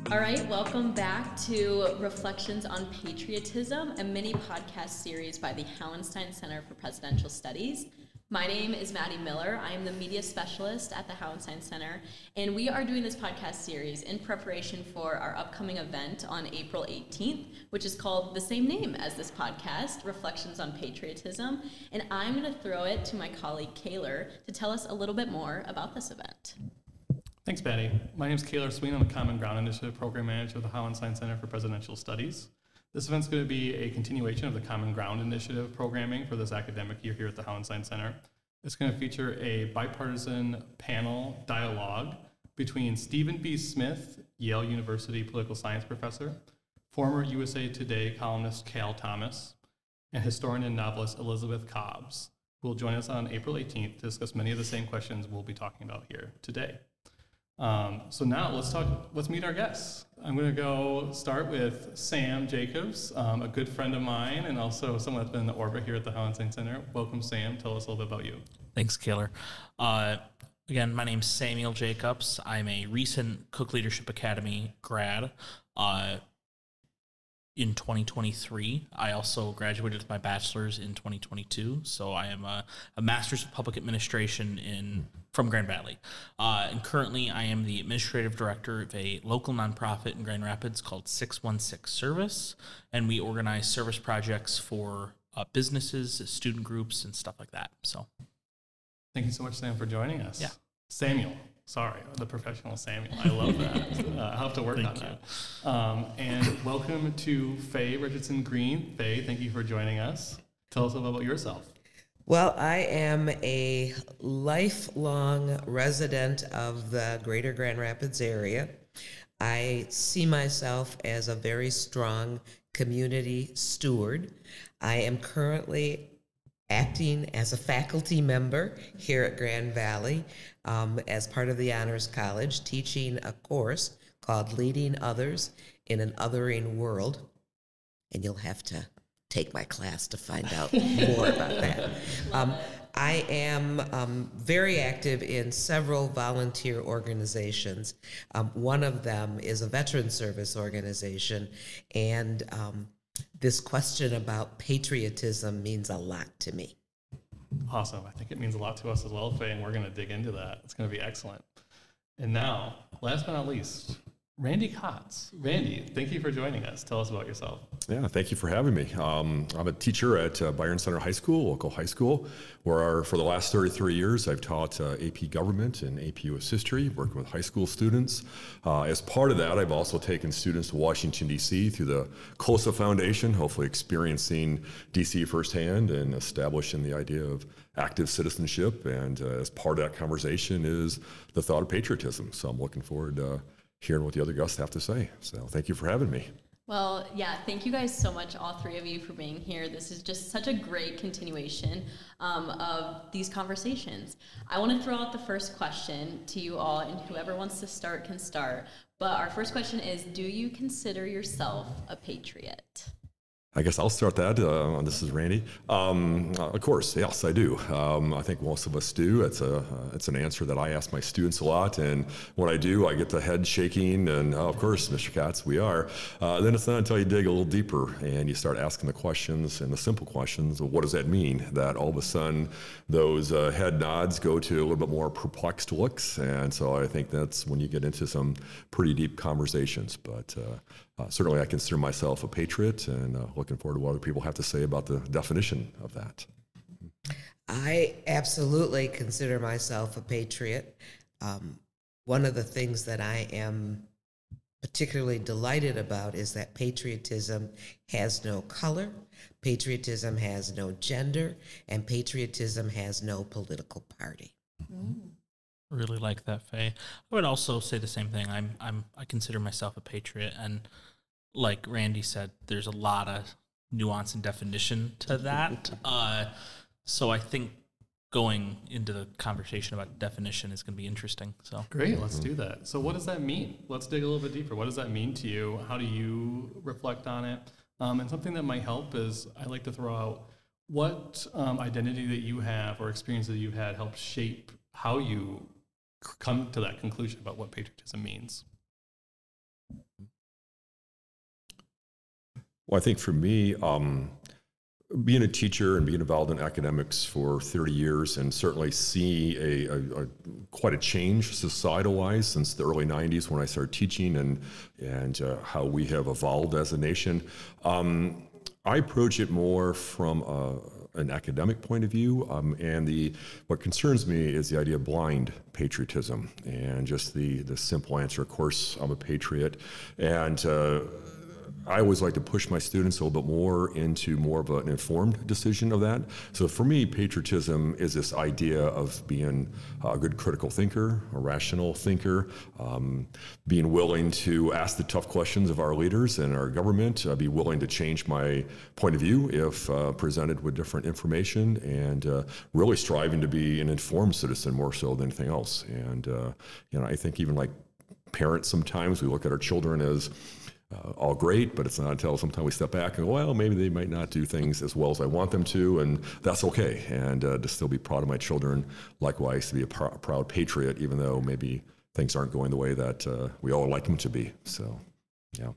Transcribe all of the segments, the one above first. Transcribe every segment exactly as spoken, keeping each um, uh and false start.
All right, welcome back to Reflections on Patriotism, a mini podcast series by the Hauenstein Center for Presidential Studies. My name is Maddie Miller. I am the media specialist at the Hauenstein Center, and we are doing this podcast series in preparation for our upcoming event on April eighteenth, which is called the same name as this podcast, Reflections on Patriotism. And I'm going to throw it to my colleague, Kaylor, to tell us a little bit more about this event. Thanks, Patty. My name is Kaylor Sween. I'm the Common Ground Initiative Program Manager of the Hauenstein Center for Presidential Studies. This event's going to be a continuation of the Common Ground Initiative programming for this academic year here at the Hauenstein Center. It's going to feature a bipartisan panel dialogue between Stephen B. Smith, Yale University political science professor, former U S A Today columnist Cal Thomas, and historian and novelist Elizabeth Cobbs, who will join us on April eighteenth to discuss many of the same questions we'll be talking about here today. Um, so now let's talk, let's meet our guests. I'm going to go start with Sam Jacobs, um, a good friend of mine and also someone that's been in the orbit here at the Hauenstein Center. Welcome, Sam. Tell us a little bit about you. Thanks, Kaylor. Uh, again, my name's Samuel Jacobs. I'm a recent Cook Leadership Academy grad. Uh, in twenty twenty-three, I also graduated with my bachelor's in twenty twenty-two. So I am a, a master's of public administration in from Grand Valley. Uh, and currently I am the administrative director of a local nonprofit in Grand Rapids called six one six Service. And we organize service projects for uh, businesses, student groups, and stuff like that. So thank you so much, Sam, for joining us. Yeah. Samuel. Sorry, the professional Samuel. I love that. uh, I'll have to work Thank on you. that. Um, and welcome to Faye Richardson Green. Faye, thank you for joining us. Tell us a little about yourself. Well, I am a lifelong resident of the greater Grand Rapids area. I see myself as a very strong community steward. I am currently acting as a faculty member here at Grand Valley um, as part of the Honors College, teaching a course called Leading Others in an Othering World. And you'll have to take my class to find out more about that. Um, I am um, very active in several volunteer organizations. Um, one of them is a veteran service organization, and um, this question about patriotism means a lot to me. Awesome. I think it means a lot to us as well, Faye, and we're going to dig into that. It's going to be excellent. And now, last but not least, Randy Kotz. Randy, thank you for joining us. Tell us about yourself. Yeah, thank you for having me. Um, I'm a teacher at uh, Byron Center High School, local high school, where our, for the last thirty-three years I've taught uh, A P Government and A P U S History, working with high school students. Uh, as part of that, I've also taken students to Washington, D C through the COSA Foundation, hopefully experiencing D C firsthand and establishing the idea of active citizenship. And uh, as part of that conversation is the thought of patriotism. So I'm looking forward to hearing what the other guests have to say. So thank you for having me. Well, yeah, thank you guys so much, all three of you, for being here. This is just such a great continuation um, of these conversations. I want to throw out the first question to you all, and whoever wants to start can start. But our first question is, do you consider yourself a patriot? I guess I'll start that. Uh, this is Randy. Um, uh, of course, yes, I do. Um, I think most of us do. It's a uh, it's an answer that I ask my students a lot, and when I do, I get the head shaking, and uh, of course, Mister Katz, we are. Uh, then it's not until you dig a little deeper and you start asking the questions and the simple questions of what does that mean, that all of a sudden those uh, head nods go to a little bit more perplexed looks, and so I think that's when you get into some pretty deep conversations. But uh, Uh, certainly I consider myself a patriot, and uh, looking forward to what other people have to say about the definition of that. I absolutely consider myself a patriot. Um, one of the things that I am particularly delighted about is that patriotism has no color, patriotism has no gender, and patriotism has no political party. Mm. Really like that, Faye. I would also say the same thing. I'm I'm I consider myself a patriot, and like Randy said, there's a lot of nuance and definition to that. Uh, so I think going into the conversation about definition is going to be interesting. So Great, let's do that. So what does that mean? Let's dig a little bit deeper. What does that mean to you? How do you reflect on it? Um, and something that might help is I like to throw out what um, identity that you have or experience that you've had helped shape how you come to that conclusion about what patriotism means. Well, I think for me, um, being a teacher and being involved in academics for thirty years, and certainly see a, a, a quite a change societal-wise since the early nineties when I started teaching, and and uh, how we have evolved as a nation. Um, I approach it more from a, an academic point of view, um, and the what concerns me is the idea of blind patriotism, and just the the simple answer. Of course, I'm a patriot, and uh, I always like to push my students a little bit more into more of an informed decision of that. So for me, patriotism is this idea of being a good critical thinker, a rational thinker, um, being willing to ask the tough questions of our leaders and our government, uh, be willing to change my point of view if uh, presented with different information, and uh, really striving to be an informed citizen more so than anything else. And uh, you know, I think even like parents, sometimes we look at our children as Uh, all great, but it's not until sometimes we step back and go, well, maybe they might not do things as well as I want them to, and that's okay. And uh, to still be proud of my children, likewise, to be a pr- proud patriot, even though maybe things aren't going the way that uh, we all like them to be. So, yeah.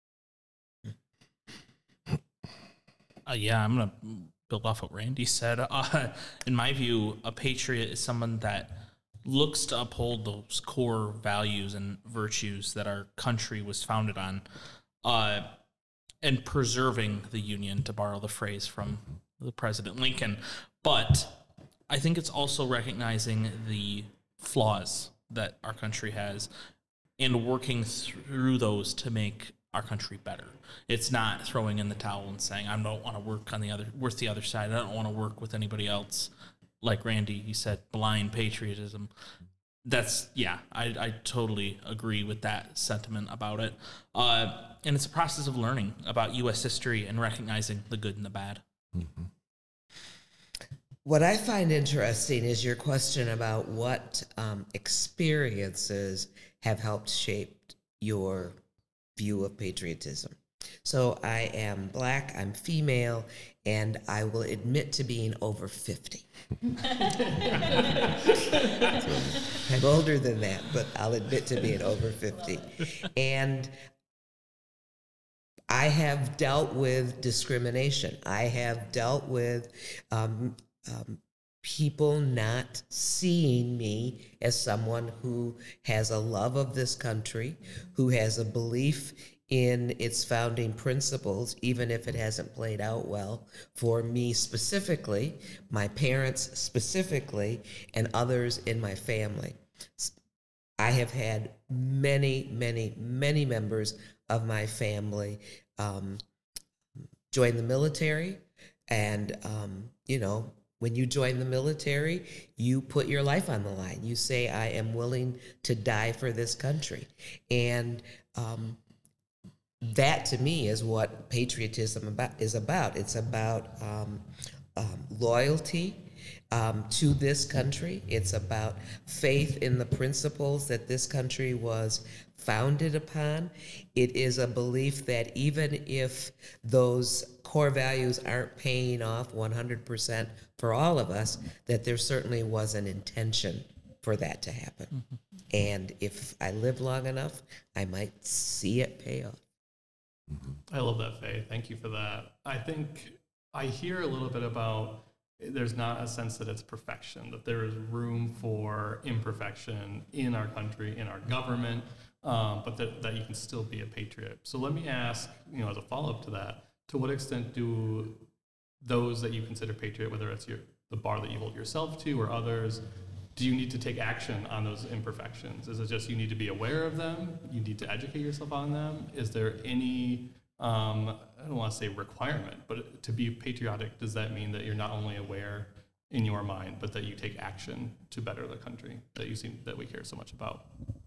Uh, yeah, I'm going to build off what Randy said. Uh, in my view, a patriot is someone that looks to uphold those core values and virtues that our country was founded on, uh, and preserving the Union, to borrow the phrase from the President Lincoln. But I think it's also recognizing the flaws that our country has and working through those to make our country better. It's not throwing in the towel and saying, I don't want to work on the other, work the other side. I don't want to work with anybody else. Like Randy, he said, blind patriotism. That's, yeah, I, I totally agree with that sentiment about it. Uh, and it's a process of learning about U S history and recognizing the good and the bad. Mm-hmm. What I find interesting is your question about what um, experiences have helped shape your view of patriotism. So I am Black, I'm female, and I will admit to being over fifty. I'm older than that, but I'll admit to being over fifty. And I have dealt with discrimination. I have dealt with um, um, people not seeing me as someone who has a love of this country, who has a belief in its founding principles, even if it hasn't played out well for me specifically, my parents specifically, and others in my family. I have had many, many, many members of my family um, join the military, and, um, you know, when you join the military, you put your life on the line. You say, I am willing to die for this country. And um, that, to me, is what patriotism about, is about. It's about um, um, loyalty um, to this country. It's about faith in the principles that this country was founded upon. It is a belief that even if those core values aren't paying off one hundred percent for all of us, that there certainly was an intention for that to happen. Mm-hmm. And if I live long enough, I might see it pay off. I love that, Faye. Thank you for that. I think I hear a little bit about there's not a sense that it's perfection, that there is room for imperfection in our country, in our government, um, but that, that you can still be a patriot. So let me ask, you know, as a follow-up to that, to what extent do those that you consider patriot, whether it's your the bar that you hold yourself to or others, do you need to take action on those imperfections? Is it just you need to be aware of them? You need to educate yourself on them? Is there any, um, I don't want to say requirement, but to be patriotic, does that mean that you're not only aware in your mind, but that you take action to better the country that you seem that we care so much about?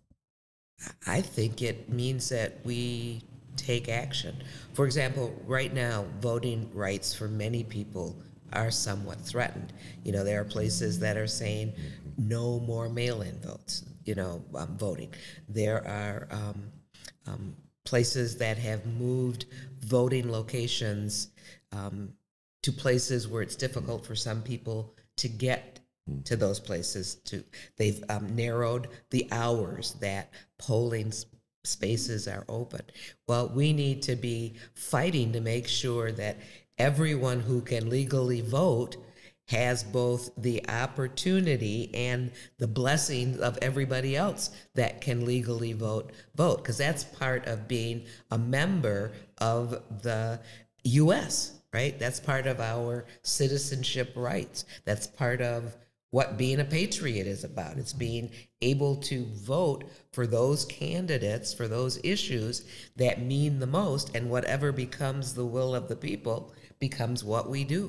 I think it means that we take action. For example, right now, voting rights for many people are somewhat threatened. You know, there are places that are saying no more mail-in votes, you know, um, voting. There are um, um, places that have moved voting locations um, to places where it's difficult for some people to get to those places. To they've um, narrowed the hours that polling spaces are open. Well, we need to be fighting to make sure that everyone who can legally vote has both the opportunity and the blessing of everybody else that can legally vote, vote, because that's part of being a member of the U S, right? That's part of our citizenship rights. That's part of what being a patriot is about. It's being able to vote for those candidates, for those issues that mean the most, and whatever becomes the will of the people becomes what we do.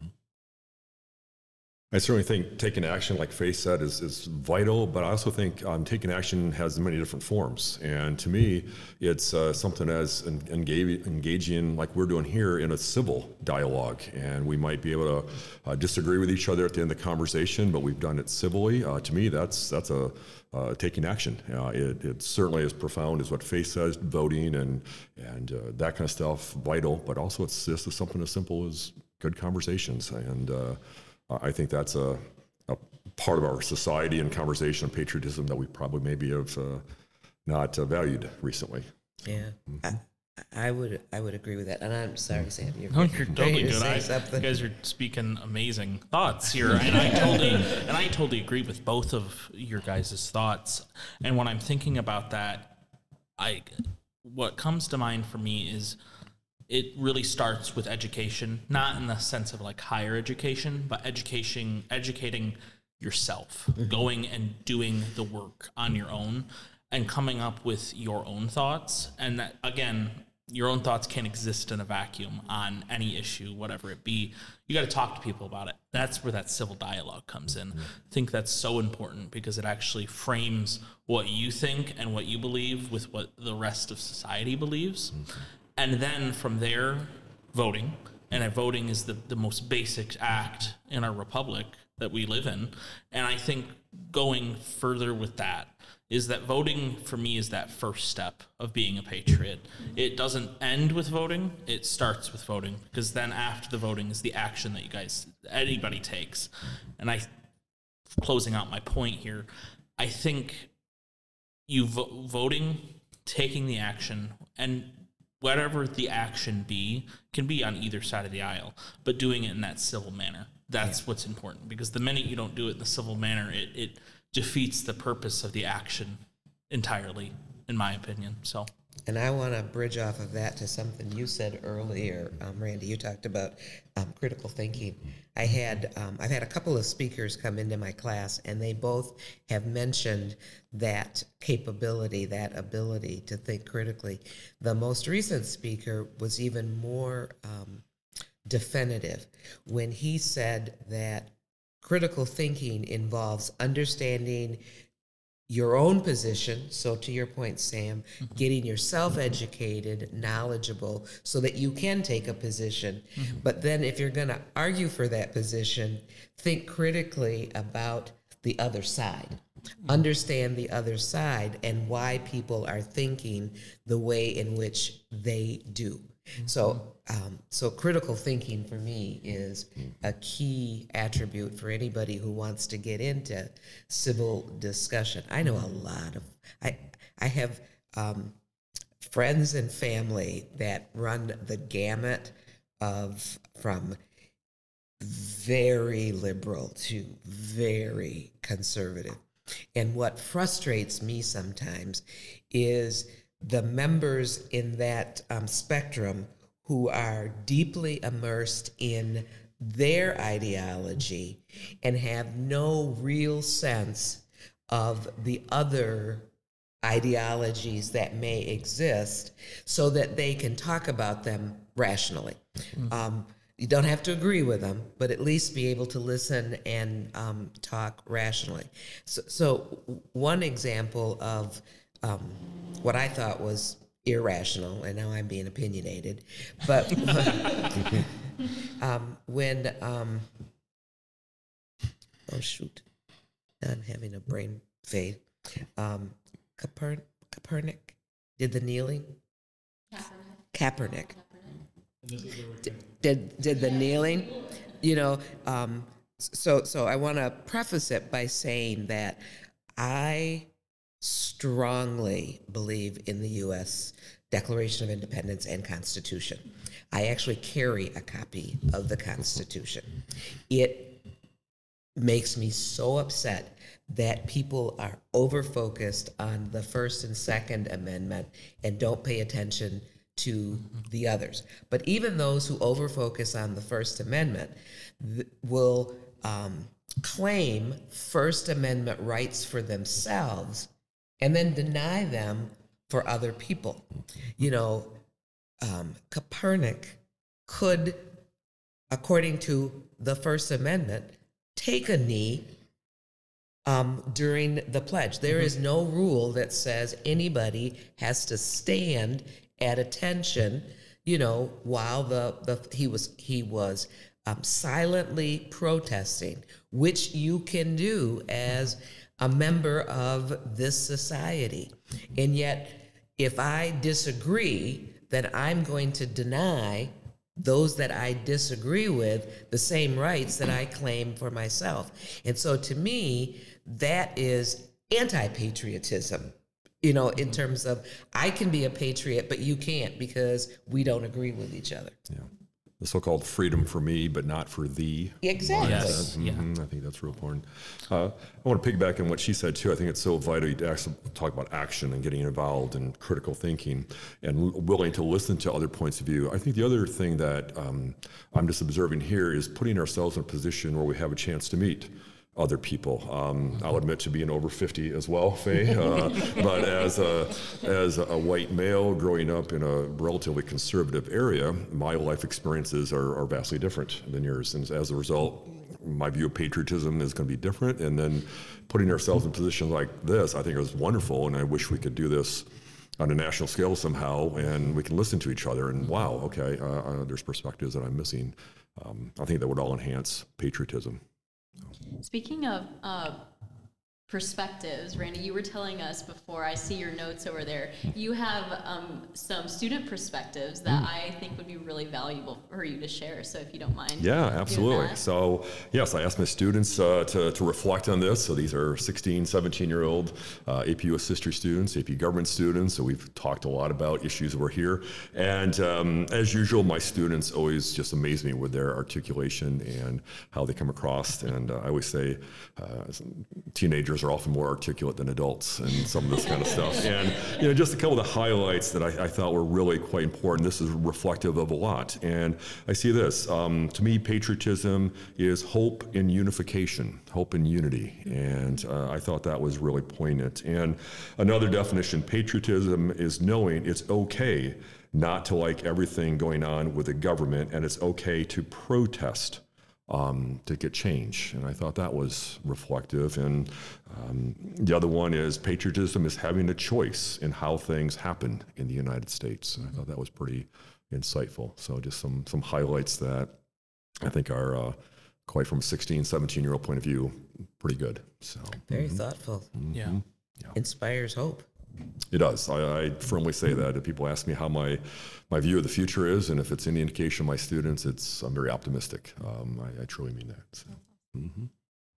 I certainly think taking action, like Faith said, is, is vital, but I also think um, taking action has many different forms. And to me, it's uh, something as en- engage, engaging, like we're doing here, in a civil dialogue. And we might be able to uh, disagree with each other at the end of the conversation, but we've done it civilly. Uh, to me, that's that's a uh, taking action. Uh, it, it's certainly as profound as what Faith says, voting and, and uh, that kind of stuff, vital, but also it's just something as simple as good conversations. And uh, I think that's a, a part of our society and conversation of patriotism that we probably maybe have uh, not uh, valued recently. Yeah, I, I would I would agree with that. And I'm sorry, Sam. You're, No, you're totally to good. say I, something. you guys are speaking amazing thoughts here, and I totally and I totally agree with both of your guys' thoughts. And when I'm thinking about that, I what comes to mind for me is it really starts with education, not in the sense of like higher education, but education, educating yourself, mm-hmm. going and doing the work on your own and coming up with your own thoughts. And that, again, your own thoughts can't exist in a vacuum on any issue, whatever it be. You got to talk to people about it. That's where that civil dialogue comes in. Mm-hmm. I think that's so important because it actually frames what you think and what you believe with what the rest of society believes. Mm-hmm. And then from there, voting. And voting is the, the most basic act in our republic that we live in. And I think going further with that is that voting, for me, is that first step of being a patriot. It doesn't end with voting. It starts with voting. Because then after the voting is the action that you guys, anybody takes. And I, closing out my point here, I think you vo- voting, taking the action, and whatever the action be, can be on either side of the aisle, but doing it in that civil manner. That's yeah. what's important, because the minute you don't do it in the civil manner, it, it defeats the purpose of the action entirely, in my opinion. So, and I want to bridge off of that to something you said earlier, um, Randy. You talked about um, critical thinking. I had um, I've had a couple of speakers come into my class, and they both have mentioned that capability, that ability to think critically. The most recent speaker was even more um, definitive when he said that critical thinking involves understanding your own position. So to your point, Sam, mm-hmm. getting yourself educated, knowledgeable, so that you can take a position. Mm-hmm. But then if you're going to argue for that position, think critically about the other side. Mm-hmm. Understand the other side and why people are thinking the way in which they do. Mm-hmm. So, um, so critical thinking for me is a key attribute for anybody who wants to get into civil discussion. I know a lot of, I, I have um, friends and family that run the gamut of from very liberal to very conservative. And what frustrates me sometimes is the members in that um, spectrum who are deeply immersed in their ideology and have no real sense of the other ideologies that may exist so that they can talk about them rationally. Mm-hmm. Um, you don't have to agree with them, but at least be able to listen and um, talk rationally. So, so one example of um, what I thought was irrational, and now I'm being opinionated, but um, when, um, oh shoot, I'm having a brain fade. Um, Copernic, Copernic did the kneeling? Kaepernick. Kaepernick. Did, did, did the kneeling? You know, um, so, so I want to preface it by saying that I strongly believe in the U S Declaration of Independence and Constitution. I actually carry a copy of the Constitution. It makes me so upset that people are over-focused on the First and Second Amendment and don't pay attention to the others. But even those who over-focus on the First Amendment th- will um, claim First Amendment rights for themselves and then deny them for other people. You know, um, Copernic could, according to the First Amendment, take a knee um, during the pledge. There is no rule that says anybody has to stand at attention, you know, while the, the he was he was um, silently protesting, which you can do as a member of this society. And yet, if I disagree, then I'm going to deny those that I disagree with the same rights that I claim for myself. And so to me, that is anti-patriotism, you know, in terms of I can be a patriot, but you can't because we don't agree with each other. Yeah. The so-called freedom for me, but not for thee. Exactly. Yes. Mhm, I think that's real important. Uh, I want to piggyback on what she said too. I think it's so vital to actually talk about action and getting involved in critical thinking and l- willing to listen to other points of view. I think the other thing that um, I'm just observing here is putting ourselves in a position where we have a chance to meet other people. Um, I'll admit to being over fifty as well, Faye, uh, but as a, as a white male growing up in a relatively conservative area, my life experiences are, are vastly different than yours. And as a result, my view of patriotism is going to be different. And then putting ourselves in positions like this, I think is wonderful. And I wish we could do this on a national scale somehow, and we can listen to each other and wow, okay, uh, uh, there's perspectives that I'm missing. Um, I think that would all enhance patriotism. Speaking of uh, perspectives, Randy, you were telling us before, I see your notes over there, you have um, some student perspectives that Mm. I think would be really valuable for you to share. So if you don't mind. Yeah, doing absolutely. that. So, yes, I asked my students uh, to, to reflect on this. So these are sixteen, seventeen-year-old uh, A P U S history students, A P government students. So we've talked a lot about issues that were here. And um, as usual, my students always just amaze me with their articulation and how they come across. And uh, I always say uh, teenagers are often more articulate than adults and some of this kind of stuff. And, you know, just a couple of the highlights that I, I thought were really quite important. This is reflective of a lot. And I see this. Um, to me, patriotism is hope in unification, hope in unity. And uh, I thought that was really poignant. And another definition, patriotism is knowing it's okay not to like everything going on with the government, and it's okay to protest Um, to get change. And I thought that was reflective. And um, the other one is patriotism is having a choice in how things happen in the United States. And I thought that was pretty insightful. So just some some highlights that I think are uh, quite from a sixteen, seventeen-year-old point of view, pretty good. So Very thoughtful. Yeah. Inspires hope. it does. I, I firmly say that. If people ask me how my my view of the future is, and if it's any indication of my students, it's I'm very optimistic. Um, I, I truly mean that. So, mhm.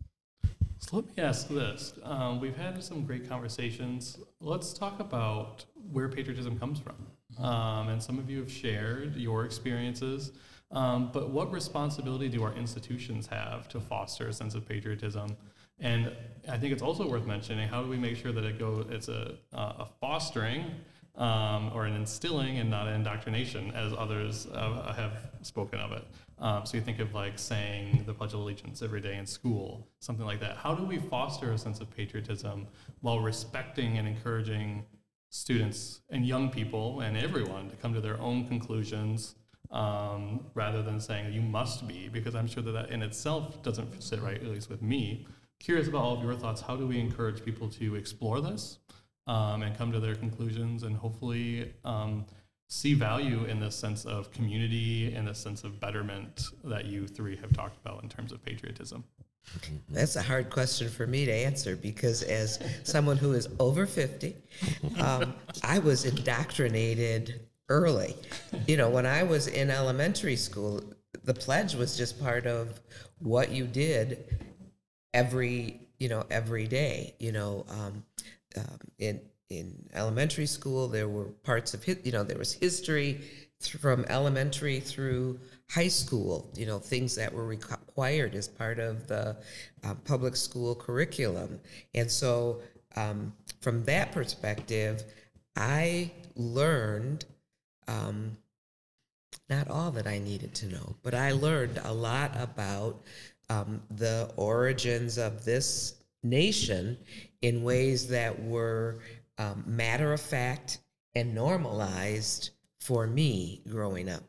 So let me ask this. Um, we've had some great conversations. Let's talk about where patriotism comes from. Um, and some of you have shared your experiences. Um, but what responsibility do our institutions have to foster a sense of patriotism? And I think it's also worth mentioning, how do we make sure that it go, it's a, uh, a fostering um, or an instilling and not an indoctrination, as others uh, have spoken of it. Um, so you think of like saying the Pledge of Allegiance every day in school, something like that. How do we foster a sense of patriotism while respecting and encouraging students and young people and everyone to come to their own conclusions, um, rather than saying you must be, because I'm sure that that in itself doesn't sit right, at least with me. Curious about all of your thoughts. How do we encourage people to explore this um, and come to their conclusions, and hopefully um, see value in this sense of community and this sense of betterment that you three have talked about in terms of patriotism? That's a hard question for me to answer, because as someone who is over fifty, um, I was indoctrinated early. You know, when I was in elementary school, the pledge was just part of what you did every, you know, every day. You know, um, um, in in elementary school, there were parts of, you know, there was history from elementary through high school, you know, things that were required as part of the uh, public school curriculum. And so um, from that perspective, I learned um, not all that I needed to know, but I learned a lot about um, the origins of this nation in ways that were um, matter of fact and normalized for me growing up.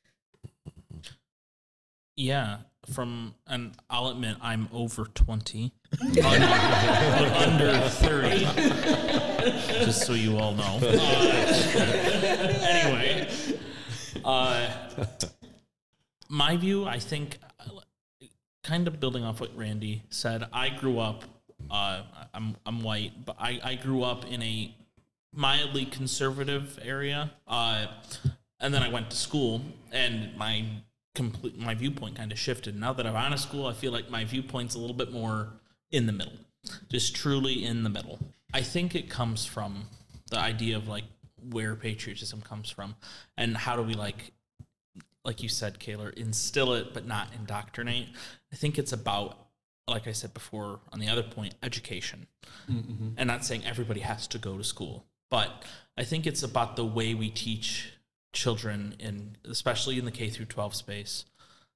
Yeah, from, and I'll admit I'm over twenty, under, but under thirty, just so you all know. Uh, anyway, uh, my view, I think, kind of building off what Randy said, I grew up, uh, I'm I'm white, but I, I grew up in a mildly conservative area, uh, and then I went to school, and my complete my viewpoint kind of shifted. Now that I'm out of school, I feel like my viewpoint's a little bit more in the middle, just truly in the middle. I think it comes from the idea of like where patriotism comes from, and how do we like, like you said, Kaylor, instill it but not indoctrinate. I think it's about, like I said before on the other point, education. Mm-hmm. And not saying everybody has to go to school, but I think it's about the way we teach children, in especially in the K through twelve space,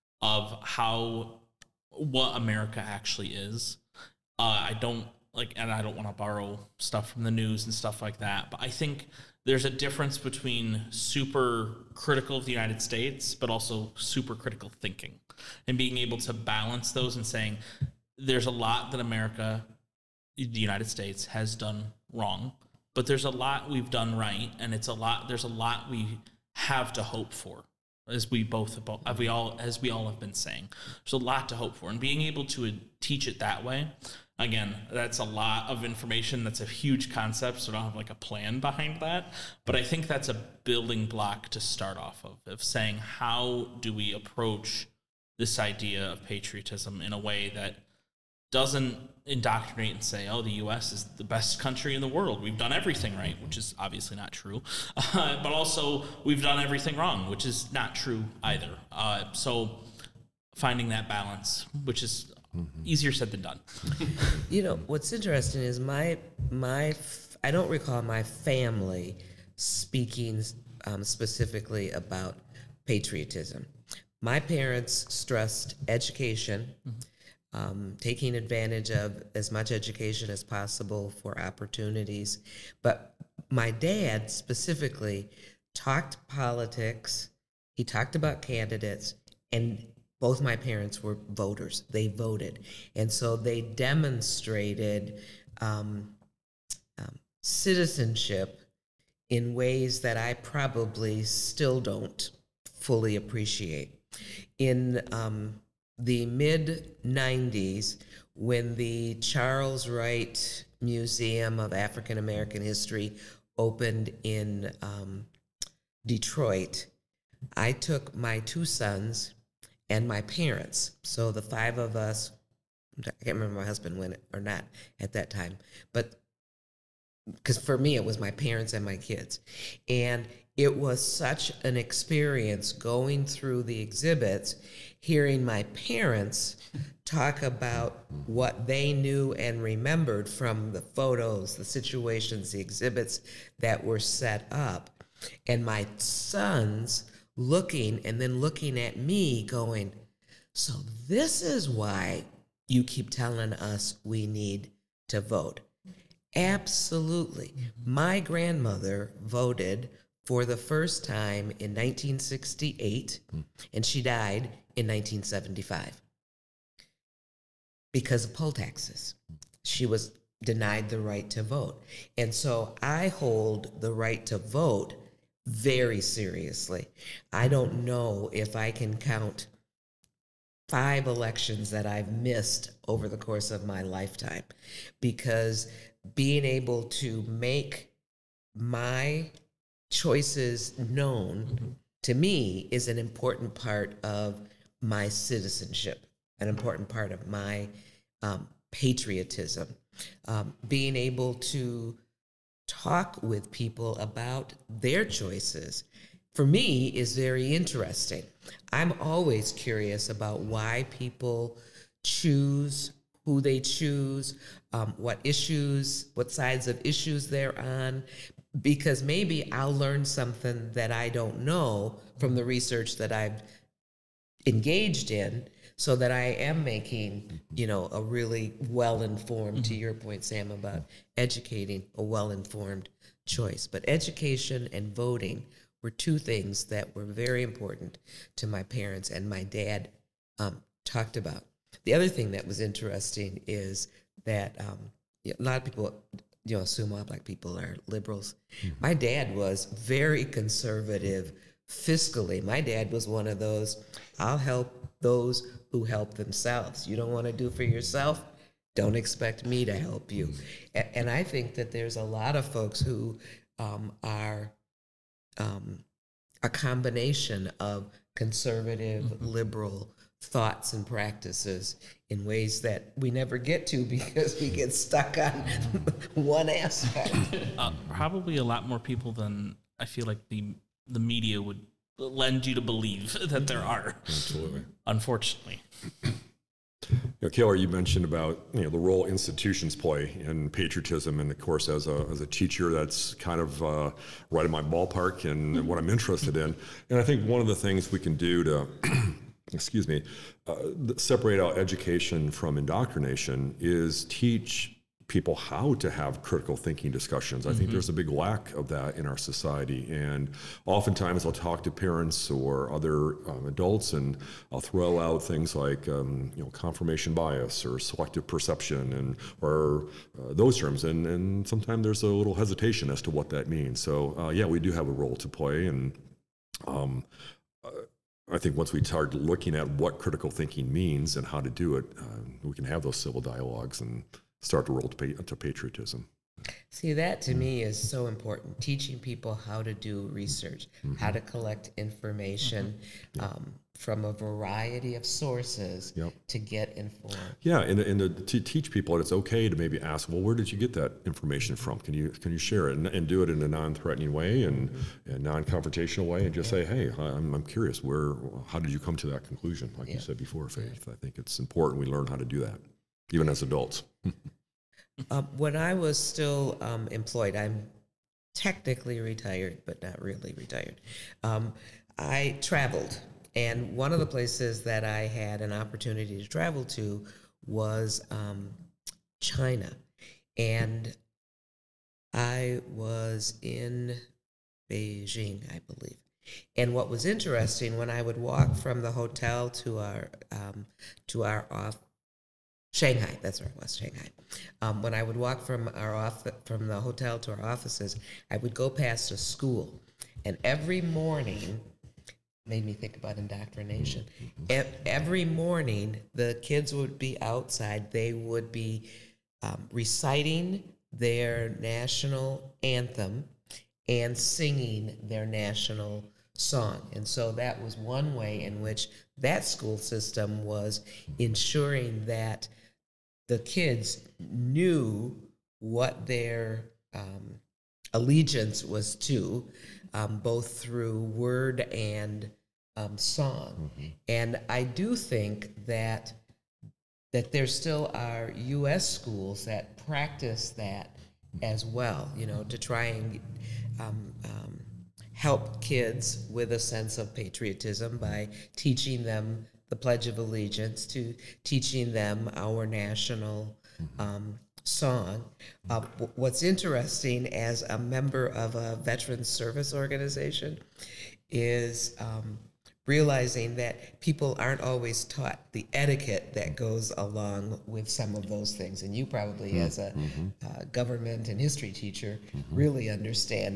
of how, what America actually is. Uh, I don't like, and I don't want to borrow stuff from the news and stuff like that, but I think there's a difference between super critical of the United States, but also super critical thinking, and being able to balance those and saying there's a lot that America, the United States, has done wrong, but there's a lot we've done right, and it's a lot. There's a lot we have to hope for, as we both have, as we all as we all have been saying. There's a lot to hope for, and being able to teach it that way. Again, that's a lot of information. That's a huge concept, so I don't have like a plan behind that. But I think that's a building block to start off of, of saying, how do we approach this idea of patriotism in a way that doesn't indoctrinate and say, oh, the U S is the best country in the world, we've done everything right, which is obviously not true. Uh, but also, we've done everything wrong, which is not true either. Uh, so finding that balance, which is easier said than done. You know, what's interesting is my, my I don't recall my family speaking um, specifically about patriotism. My parents stressed education, mm-hmm. um, taking advantage of as much education as possible for opportunities. But my dad specifically talked politics, he talked about candidates, and both my parents were voters. They voted. And so they demonstrated um, um, citizenship in ways that I probably still don't fully appreciate. In um, the mid nineties, when the Charles Wright Museum of African American History opened in um, Detroit, I took my two sons and my parents, so the five of us, I can't remember my husband went or not at that time, but because for me it was my parents and my kids. And it was such an experience going through the exhibits, hearing my parents talk about what they knew and remembered from the photos, the situations, the exhibits that were set up, and my sons looking and then looking at me going, so this is why you keep telling us we need to vote. Absolutely. My grandmother voted for the first time in nineteen sixty-eight, and she died in nineteen seventy-five because of poll taxes. She was denied the right to vote. And so I hold the right to vote very seriously. I don't know if I can count five elections that I've missed over the course of my lifetime, because being able to make my choices known to me is an important part of my citizenship, an important part of my um, patriotism. Um, being able to talk with people about their choices, for me, is very interesting. I'm always curious about why people choose who they choose, um, what issues, what sides of issues they're on, because maybe I'll learn something that I don't know from the research that I've engaged in, so that I am making, you know, a really well-informed, to your point, Sam, about educating a well-informed choice. But education and voting were two things that were very important to my parents, and my dad um, talked about. The other thing that was interesting is that um, a lot of people, you know, assume all black people are liberals. Mm-hmm. My dad was very conservative fiscally. My dad was one of those, I'll help those who help themselves. You don't want to do for yourself, don't expect me to help you. And, and I think that there's a lot of folks who um, are um, a combination of conservative, mm-hmm. liberal thoughts and practices in ways that we never get to because we get stuck on one aspect. Uh, probably a lot more people than I feel like the the media would lend you to believe that there are. Absolutely. Unfortunately. You know, Kayla, you mentioned about, you know, the role institutions play in patriotism, and of course, as a as a teacher, that's kind of uh, right in my ballpark and what I'm interested in. And I think one of the things we can do to excuse me, uh, separate out education from indoctrination is teach people how to have critical thinking discussions. I mm-hmm. think there's a big lack of that in our society. And oftentimes I'll talk to parents or other um, adults, and I'll throw out things like, um, you know, confirmation bias or selective perception, and or uh, those terms. And, and sometimes there's a little hesitation as to what that means. So uh, yeah, we do have a role to play. And um, uh, I think once we start looking at what critical thinking means and how to do it, uh, we can have those civil dialogues and start to roll to, pa- to patriotism. See, that to me is so important, teaching people how to do research, mm-hmm. how to collect information mm-hmm. yeah. um, from a variety of sources yep. to get informed. Yeah, and, and to teach people that it's okay to maybe ask, well, where did you get that information from? Can you can you share it? And, and do it in a non-threatening way and mm-hmm. a non-confrontational way, and just yeah. say, hey, I'm, I'm curious, where, how did you come to that conclusion? Like yeah. you said before, Faith. Yeah. I think it's important we learn how to do that, even as adults. Um, when I was still um, employed, I'm technically retired, but not really retired. Um, I traveled, and one of the places that I had an opportunity to travel to was um, China. And I was in Beijing, I believe. And what was interesting, when I would walk from the hotel to our um, to our office, Shanghai, that's where it was, Shanghai. Um, when I would walk from our off from the hotel to our offices, I would go past a school, and every morning, made me think about indoctrination. E- every morning, the kids would be outside. They would be um, reciting their national anthem and singing their national song. And so that was one way in which that school system was ensuring that the kids knew what their um, allegiance was to, um, both through word and um, song. Mm-hmm. And I do think that that there still are U S schools that practice that as well, you know, to try and um, um, help kids with a sense of patriotism by teaching them the Pledge of Allegiance, to teaching them our national um, song. Uh, w- what's interesting as a member of a veterans service organization is um, realizing that people aren't always taught the etiquette that goes along with some of those things. And you probably, mm-hmm. as a uh, government and history teacher, mm-hmm. really understand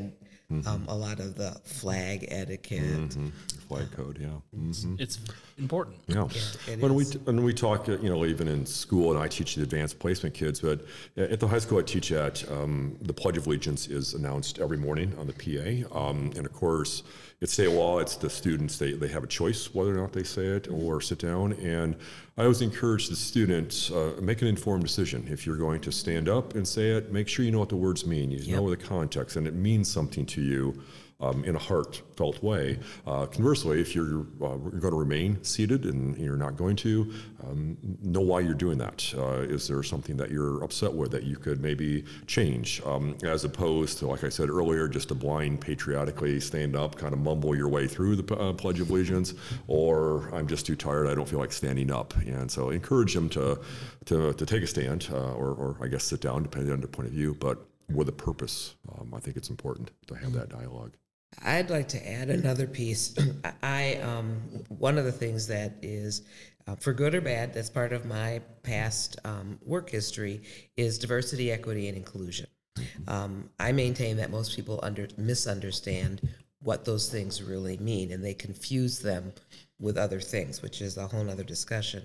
Mm-hmm. um, a lot of the flag etiquette. Mm-hmm. Flag code, yeah. Mm-hmm. It's important. Yeah. Yeah, it when we is. when we talk, uh, you know, even in school, and I teach the advanced placement kids, but at the high school I teach at, um, the Pledge of Allegiance is announced every morning on the P A, um, and of course, it's state law. It's the students, they they have a choice whether or not they say it or sit down. And I always encourage the students, uh, make an informed decision. If you're going to stand up and say it, make sure you know what the words mean. You Yep. know the context, and it means something to you. Um, in a heartfelt way. Uh, conversely, if you're, uh, going to remain seated and you're not going to, um, know why you're doing that. Uh, is there something that you're upset with that you could maybe change, um, as opposed to, like I said earlier, just to blind patriotically stand up, kind of mumble your way through the uh, Pledge of Allegiance, or I'm just too tired, I don't feel like standing up. And so encourage them to to, to take a stand, uh, or, or I guess sit down, depending on their point of view, but with a purpose. Um, I think it's important to have that dialogue. I'd like to add another piece. I um, one of the things that is, uh, for good or bad, that's part of my past um, work history, is diversity, equity, and inclusion. Um, I maintain that most people under misunderstand what those things really mean, and they confuse them with other things, which is a whole other discussion.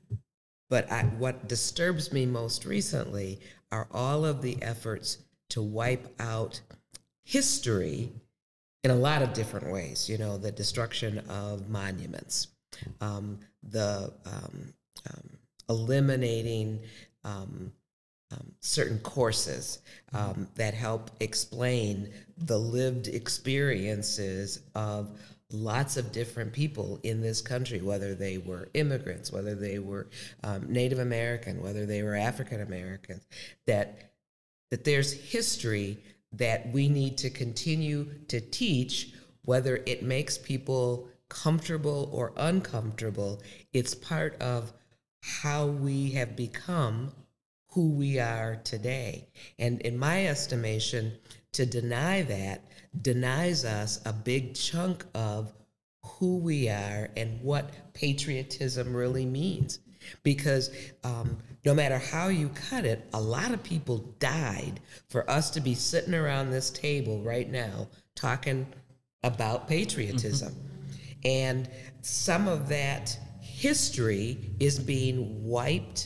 But I, what disturbs me most recently are all of the efforts to wipe out history in a lot of different ways. You know, the destruction of monuments, um, the um, um, eliminating um, um, certain courses um, that help explain the lived experiences of lots of different people in this country, whether they were immigrants, whether they were um, Native American, whether they were African Americans, that that there's history that we need to continue to teach, whether it makes people comfortable or uncomfortable. It's part of how we have become who we are today. And in my estimation, to deny that denies us a big chunk of who we are and what patriotism really means. Because um, no matter how you cut it, a lot of people died for us to be sitting around this table right now talking about patriotism. Mm-hmm. And some of that history is being wiped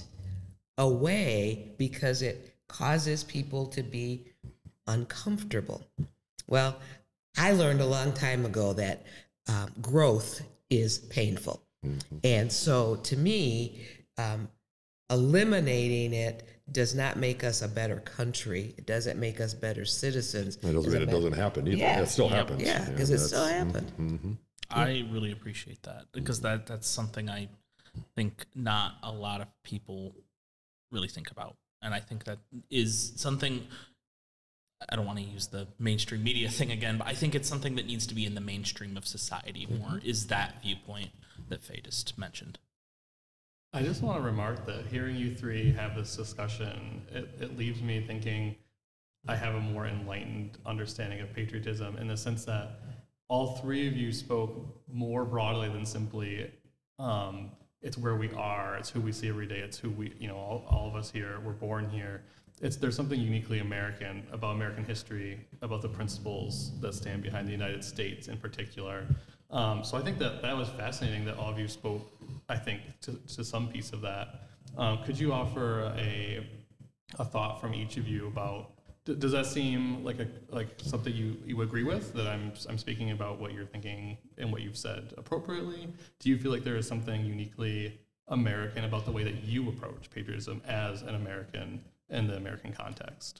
away because it causes people to be uncomfortable. Well, I learned a long time ago that um, growth is painful. Mm-hmm. And so to me, um, eliminating it does not make us a better country. It doesn't make us better citizens. It doesn't mean it doesn't happen either. Yeah. It still Yep. happens. Yeah, because it still happened. Mm-hmm. I really appreciate that because that that's something I think not a lot of people really think about. And I think that is something, I don't want to use the mainstream media thing again, but I think it's something that needs to be in the mainstream of society more, mm-hmm. is that viewpoint that Faye just mentioned. I just want to remark that hearing you three have this discussion, it, it leaves me thinking I have a more enlightened understanding of patriotism in the sense that all three of you spoke more broadly than simply um, it's where we are, it's who we see every day, it's who we, you know, all, all of us here, we're born here. It's, there's something uniquely American about American history, about the principles that stand behind the United States in particular. Um, so I think that that was fascinating that all of you spoke, I think, to, to some piece of that. Um, could you offer a a thought from each of you about, d- does that seem like a like something you, you agree with, that I'm I'm speaking about what you're thinking and what you've said appropriately? Do you feel like there is something uniquely American about the way that you approach patriotism as an American in the American context?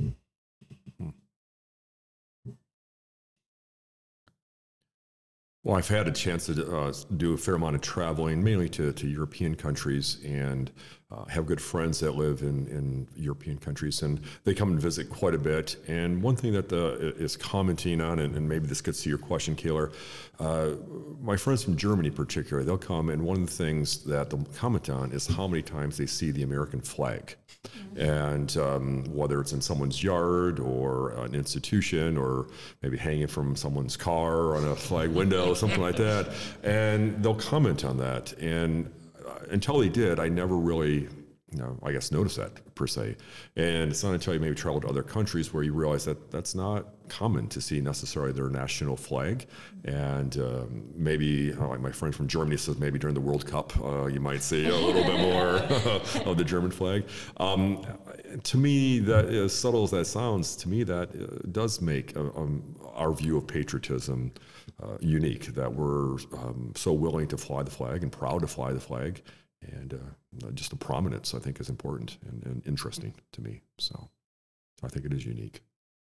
Well, I've had a chance to uh, do a fair amount of traveling, mainly to, to European countries, and uh, have good friends that live in, in European countries, and they come and visit quite a bit. And one thing that the, is commenting on, and, and maybe this gets to your question, Kaylor, uh, my friends from Germany particularly, they'll come, and one of the things that they'll comment on is how many times they see the American flag. And um, whether it's in someone's yard or an institution or maybe hanging from someone's car on a flag window, something like that, and they'll comment on that. And uh, until they did, I never really you know, I guess notice that per se. And it's not until you maybe travel to other countries where you realize that that's not common to see necessarily their national flag. And um, maybe, uh, like my friend from Germany says, maybe during the World Cup, uh, you might see a little bit more of the German flag. Um, to me, that as subtle as that sounds, to me that uh, does make uh, um, our view of patriotism uh, unique, that we're um, so willing to fly the flag and proud to fly the flag. And uh, just the prominence, I think, is important and, and interesting to me. So I think it is unique.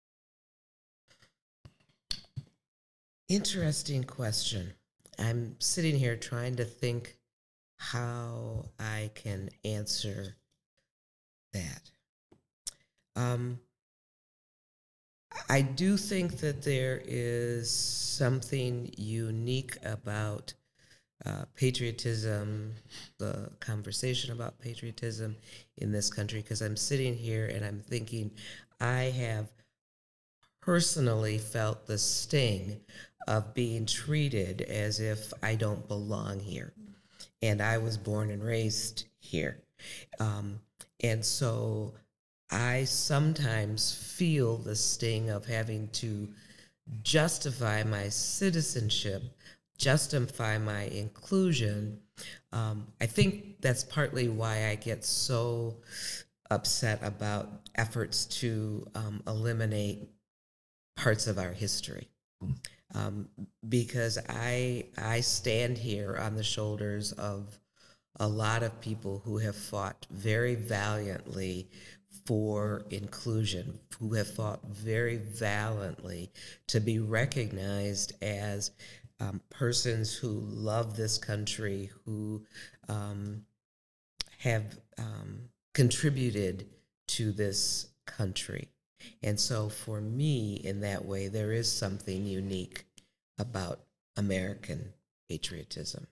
Interesting question. I'm sitting here trying to think how I can answer that. Um, I do think that there is something unique about Uh, patriotism, the conversation about patriotism in this country, because I'm sitting here and I'm thinking I have personally felt the sting of being treated as if I don't belong here. And I was born and raised here. Um, and so I sometimes feel the sting of having to justify my citizenship, justify my inclusion. Um, I think that's partly why I get so upset about efforts to um, eliminate parts of our history. Um, because I I stand here on the shoulders of a lot of people who have fought very valiantly for inclusion, who have fought very valiantly to be recognized as um, persons who love this country, who um, have um, contributed to this country. And so for me, in that way, there is something unique about American patriotism.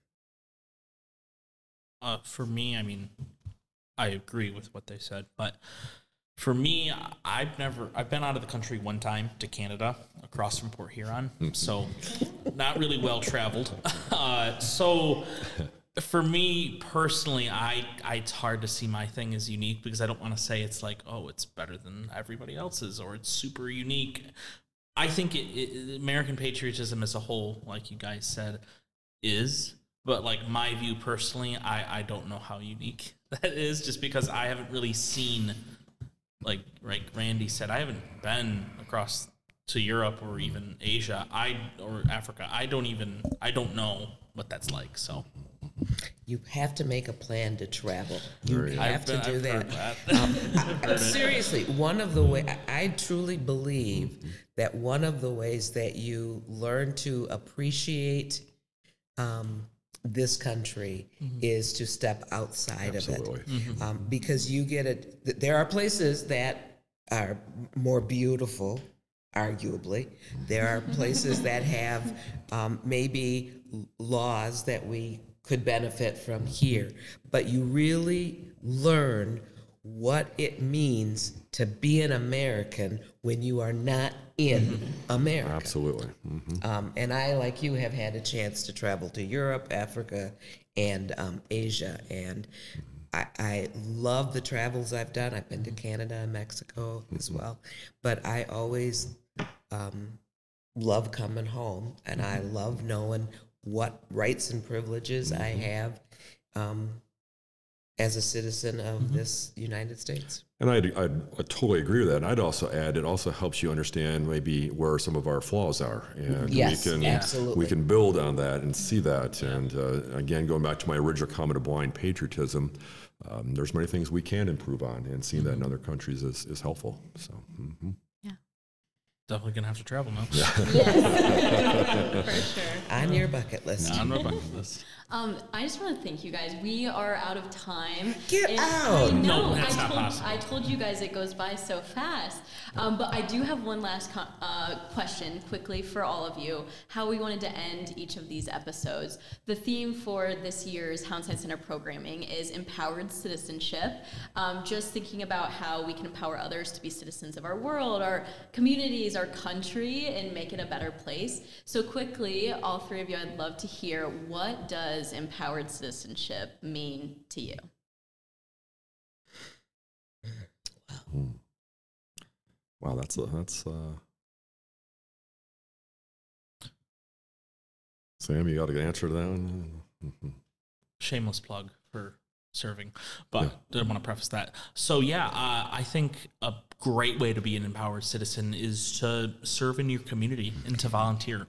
Uh, for me, I mean, I agree with what they said, but for me, I've never, I've been out of the country one time to Canada, across from Port Huron, so not really well traveled. Uh, so for me personally, I, I, it's hard to see my thing as unique because I don't want to say it's like, oh, it's better than everybody else's or it's super unique. I think it, it, American patriotism as a whole, like you guys said, is. But like my view personally, I, I don't know how unique that is, just because I haven't really seen, like like Randy said, I haven't been across to Europe or even Asia, I or Africa. I don't even I don't know what that's like. So you have to make a plan to travel. You have I've to been, do I've that. that. Um, I, I, seriously, one of the way I, I truly believe that one of the ways that you learn to appreciate Um, this country mm-hmm. is to step outside Absolutely. of it. Mm-hmm. Um, because you get it, there are places that are more beautiful, arguably. There are places that have um, maybe laws that we could benefit from here. But you really learn what it means to be an American when you are not in America. Absolutely. Mm-hmm. Um, and I, like you, have had a chance to travel to Europe, Africa, and um, Asia. And I, I love the travels I've done. I've been to Canada and Mexico as well. But I always um, love coming home, and I love knowing what rights and privileges I have um, as a citizen of mm-hmm. this United States. And I'd, I'd, I totally agree with that. And I'd also add, it also helps you understand maybe where some of our flaws are. And yes, we can, absolutely. we can build on that and see that. And uh, again, going back to my original comment of blind patriotism, um, there's many things we can improve on, and seeing mm-hmm. that in other countries is, is helpful. So, mm-hmm. yeah. Definitely going to have to travel now. Yes, for sure. On your bucket list. On my bucket list. Um, I just want to thank you guys. We are out of time. Get and out! I know. No, that's I not told, possible. I told you guys it goes by so fast. Um, but I do have one last co- uh, question quickly for all of you. How we wanted to end each of these episodes. The theme for this year's Hauenstein Center programming is empowered citizenship. Um, just thinking about how we can empower others to be citizens of our world, our communities, our country, and make it a better place. So quickly, all three of you, I'd love to hear, what does empowered citizenship mean to you? Hmm. Wow, that's a, that's. Uh... Sam, you got an answer to that one? Mm-hmm. Shameless plug for serving, but Yeah. didn't want to preface that. So yeah, uh, I think a great way to be an empowered citizen is to serve in your community and to volunteer.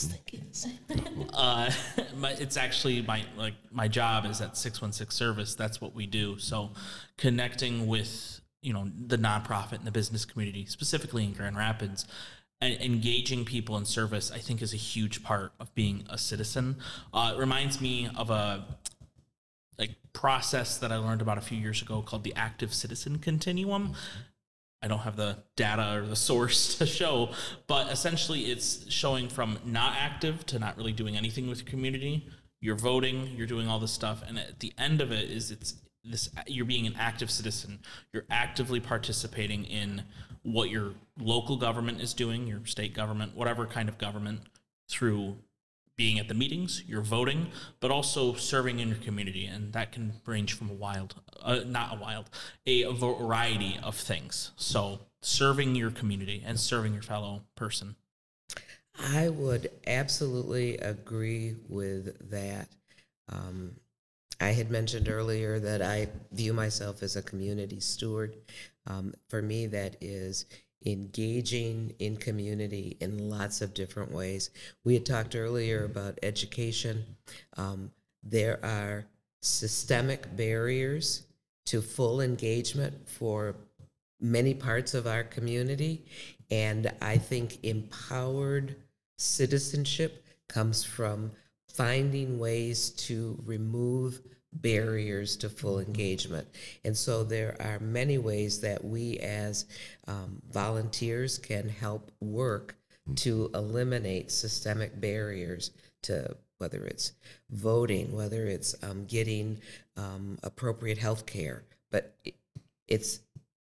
uh, my, it's actually my like my job is at six one six Service. That's what we do. So connecting with you know the nonprofit and the business community, specifically in Grand Rapids, and engaging people in service, I think is a huge part of being a citizen. Uh, it reminds me of a like process that I learned about a few years ago called the Active Citizen Continuum. I don't have the data or the source to show, but essentially it's showing from not active to not really doing anything with your community. You're voting, you're doing all this stuff, and at the end of it is it's this you're being an active citizen. You're actively participating in what your local government is doing, your state government, whatever kind of government, through being at the meetings, you're voting, but also serving in your community. And that can range from a wild, uh, not a wild, a variety of things. So serving your community and serving your fellow person. I would absolutely agree with that. Um, I had mentioned earlier that I view myself as a community steward. Um, for me, that is engaging in community in lots of different ways. We had talked earlier about education. Um, there are systemic barriers to full engagement for many parts of our community, and I think empowered citizenship comes from finding ways to remove barriers to full engagement. And so there are many ways that we as um, volunteers can help work to eliminate systemic barriers to whether it's voting, whether it's um, getting um, appropriate health care, but it, it's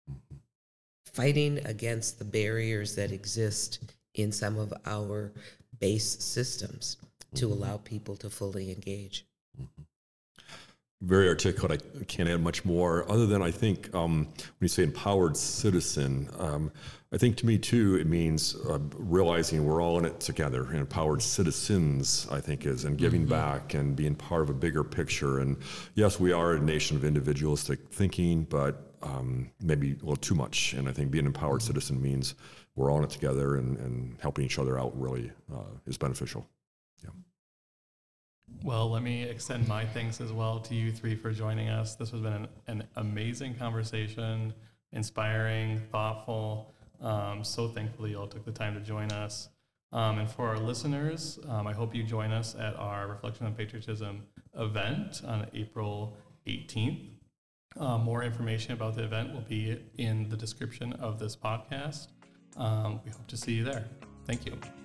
fighting against the barriers that exist in some of our base systems to allow people to fully engage. Very articulate. I can't add much more other than I think um, when you say empowered citizen, um, I think to me too, it means uh, realizing we're all in it together. And empowered citizens, I think, is, and giving mm-hmm. back and being part of a bigger picture. And yes, we are a nation of individualistic thinking, but um, maybe a little too much. And I think being an empowered mm-hmm. citizen means we're all in it together, and, and helping each other out really uh, is beneficial. Yeah. Well, let me extend my thanks as well to you three for joining us. This has been an, an amazing conversation, inspiring, thoughtful. Um, so thankfully you all took the time to join us. Um, and for our listeners, um, I hope you join us at our Reflection on Patriotism event on April eighteenth. Um, more information about the event will be in the description of this podcast. Um, we hope to see you there. Thank you.